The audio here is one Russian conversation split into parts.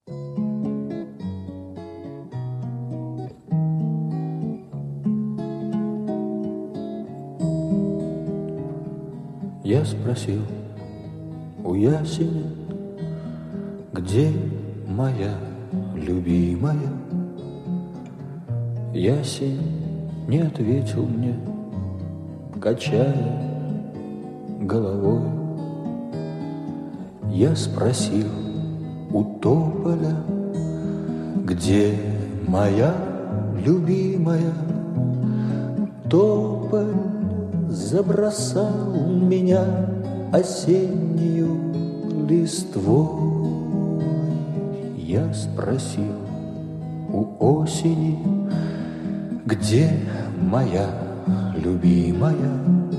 Я спросил у ясеня, где моя любимая. Ясень не ответил мне, качая головой. Я спросил у тополя, где моя любимая. Тополь забросал меня осеннюю листвой. Я спросил у осени, где моя любимая.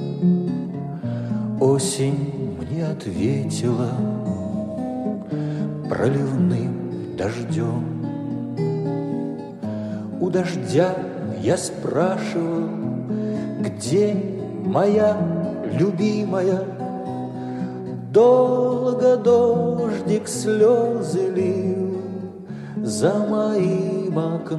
Осень мне ответила проливным дождем. У дождя я спрашивал, где моя любимая. Долго дождик слезы лил за моим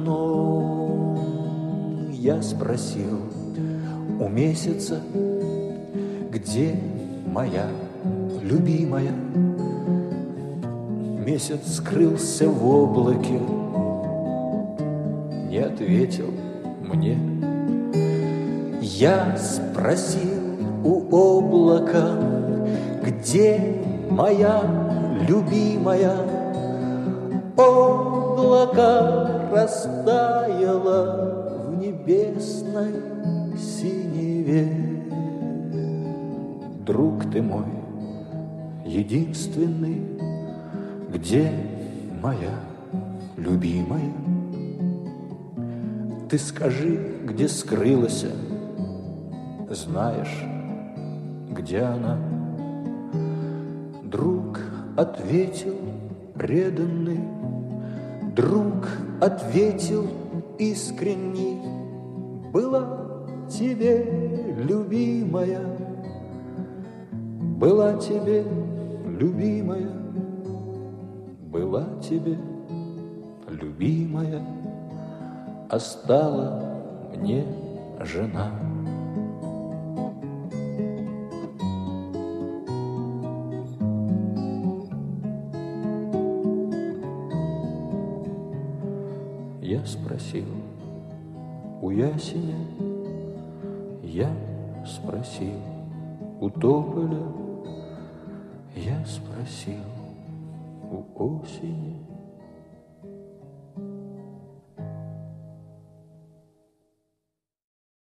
окном. Я спросил у месяца, где моя любимая. Месяц скрылся в облаке, не ответил мне. Я спросил у облака, где моя любимая. Облако растаяло в небесной синеве. Друг ты мой единственный, где моя любимая? Ты скажи, где скрылась, знаешь, где она? Друг ответил преданный, друг ответил искренний: была тебе любимая, была тебе любимая, была тебе любимая, а стала мне жена. Я спросил у ясеня, я спросил у тополя, я спросил у осени.